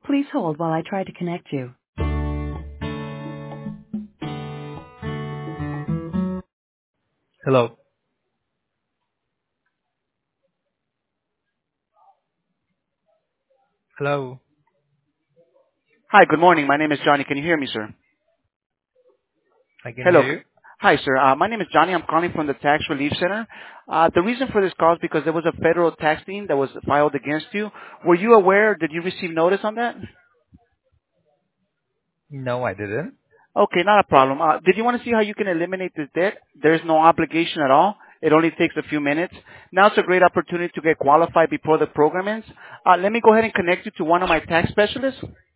Please hold while I try to connect you. Hello. Hello. Hi, good morning. My name is Johnny. Can you hear me, sir? I can Hello. hear you. Hi, sir. My name is Johnny. I'm calling from the Tax Relief Center. The reason for this call is because there was a federal tax lien that was filed against you. Were you aware? Did you receive notice on that? No, I didn't. Okay, not a problem. Did you want to see how you can eliminate this debt? There's no obligation at all. It only takes a few minutes. Now it's a great opportunity to get qualified before the program ends. Let me go ahead and connect you to one of my tax specialists.